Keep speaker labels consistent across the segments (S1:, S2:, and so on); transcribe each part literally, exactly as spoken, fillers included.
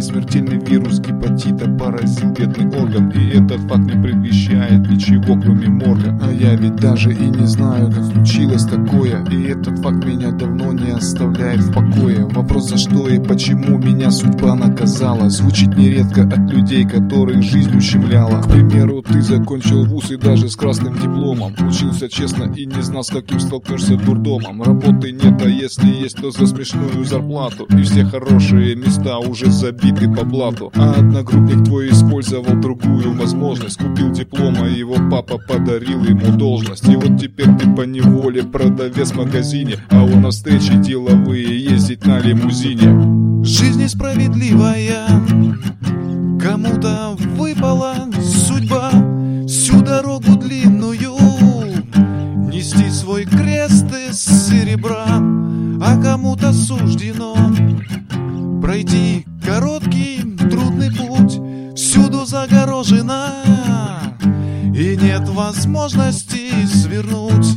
S1: смертельный вирус гепатита поразил бедный орган, и этот факт не предвещает ничего, кроме морга. А я ведь даже и не знаю, как случилось такое, и этот факт меня давно не оставляет в покое. Вопрос, за что и почему меня судьба наказала, звучит нередко от людей, которых жизнь ущемляла. К примеру, ты закончил вуз и даже с красным дипломом, учился честно и не знал, с каким столкнешься дурдомом. Работы нет, а если есть, то за смешную зарплату, и все хорошие места уже забиты по блату. А одногруппник твой использовал другую возможность, купил диплом, а его папа подарил ему должность. И вот теперь ты поневоле продавец в магазине, а он на встречи деловые ездить на лимузине.
S2: Жизнь несправедливая, кому-то выпала судьба всю дорогу длинную нести свой крест из серебра, а кому-то суждено пройти короткий трудный путь, всюду загорожено и нет возможности свернуть.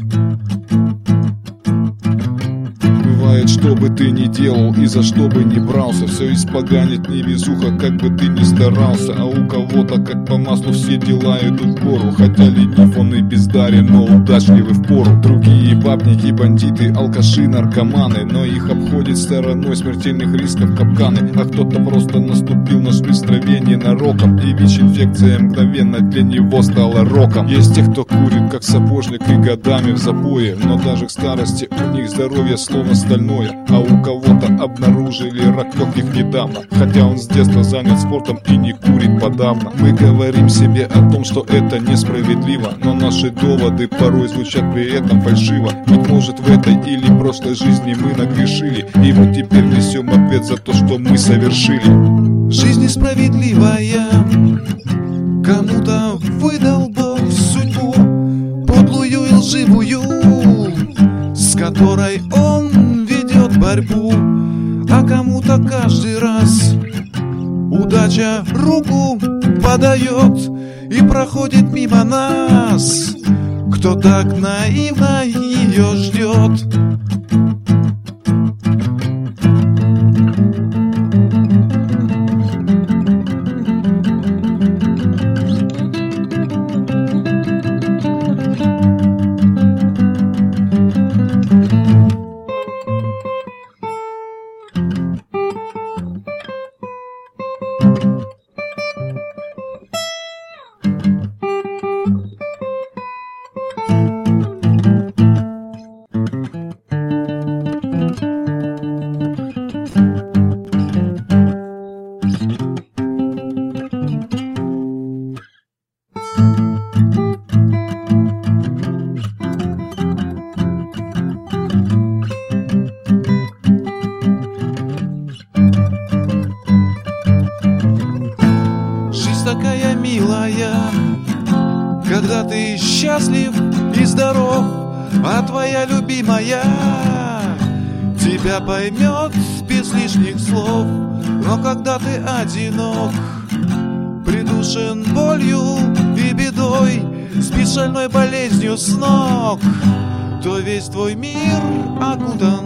S1: Бывает, что бы ты ни делал и за что бы ни брался, все испоганит невезуха, как бы ты ни старался. А у кого-то, как по маслу, все дела идут в гору, хотя ленив он и бездарен, но удачливый в пору. Другие бабники, бандиты, алкаши, наркоманы, но их обходит стороной смертельных рисков капканы. А кто-то просто наступил на шприц траве ненароком, и ВИЧ-инфекция мгновенно для него стала роком. Есть те, кто курит как сапожник и годами в запое, но даже к старости у них здоровье словно стальное. А у кого-то обнаружили рак легких недавно, хотя он с детства занят спортом и не курит подавно. Мы говорим себе о том, что это несправедливо, но наши доводы порой звучат при этом фальшиво. Быть может, в этой или прошлой жизни мы нагрешили, и вот теперь несем ответ за то, что мы совершили.
S2: Жизнь несправедливая, кому-то выдал Бог судьбу подлую и лживую, с которой он ведет борьбу, а кому-то каждый раз удача руку подает и проходит мимо нас, кто так наивно ее ждет. Такая милая, когда ты счастлив и здоров, а твоя любимая тебя поймет без лишних слов. Но когда ты одинок, придушен болью и бедой, спишь шальной болезнью с ног, то весь твой мир окутан